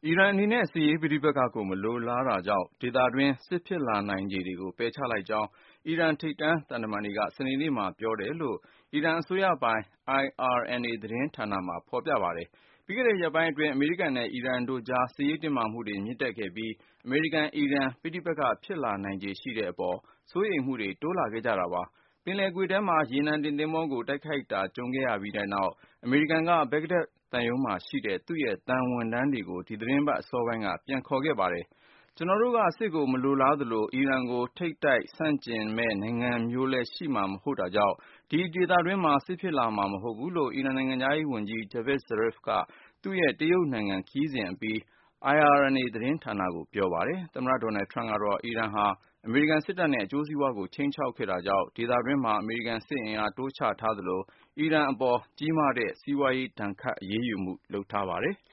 အီရန်အနေနဲ့ စစ်ရေးပဋိပက္ခကို မလိုလားတာကြောင့် ဒေသတွင်း စစ်ဖြစ်လာနိုင်ခြေတွေကို ပယ်ချလိုက်ကြောင်း အီရန်ထိပ်တန်းသံတမန်တွေက စနေနေ့မှာ ပြောတယ်လို့ အီရန်အစိုးရပိုင် IRNA သတင်းဌာနမှာ ဖော်ပြပါတယ်။ ပြီးခဲ့တဲ့ရက်ပိုင်းအတွင်း အမေရိကန်နဲ့ အီရန်တို့ကြား စစ်ရေးတင်းမာမှုတွေ မြင့်တက်ခဲ့ပြီး အမေရိကန်-အီရန် ပဋိပက္ခဖြစ်လာနိုင်ခြေရှိတဲ့အပေါ် စိုးရိမ်မှုတွေ တိုးလာခဲ့ကြတာပါ။ ပင်လယ်ကွေ့ထဲမှာ ရေနံတင်သင်္ဘောကို တိုက်ခိုက်တာ ကြုံခဲ့ရပြီးနောက် အမေရိကန်က ဘဂ္ဂဒက်သံရုံးမှာရှိတဲ့ သူ့ရဲ့သံဝန်ထမ်းတွေကို ဒီသီတင်းပတ်အစောပိုင်းက ပြန်ခေါ်ခဲ့ပါတယ်။ "ကျနော်တို့က စစ်ကိုမလိုလားသလို အီရန်ကို ထိပ်တိုက်ဆန့်ကျင်မယ့်နိုင်ငံမျိုးလည်း ရှိမှာမဟုတ်တာကြောင့် ဒီဒေသတွင်းမှာ စစ်ဖြစ်လာမှာ မဟုတ်ဘူး" လို့ အီရန်နိုင်ငံခြားရေးဝန်ကြီး Javad Zarif က သူ့ရဲ့ တရုတ်နိုင်ငံခရီးစဉ်အပြီး IRNA သတင်းဌာနကို ပြောပါတယ်။ သမ္မတ Donald Trump ကတော့ အီရန်ဟာ အမေရိကန်စစ်တပ်နဲ့ အကျိုးစီးပွားကို ခြိမ်းခြောက်ခဲ့တာကြောင့် ဒေသတွင်းမှာ အမေရိကန်စစ်အင်အား တိုးချထားသလို အီရန်အပေါ် ကြီးမားတဲ့ စီးပွားရေးဒဏ်ခတ် အရေးယူမှု လုပ်ထားပါတယ်။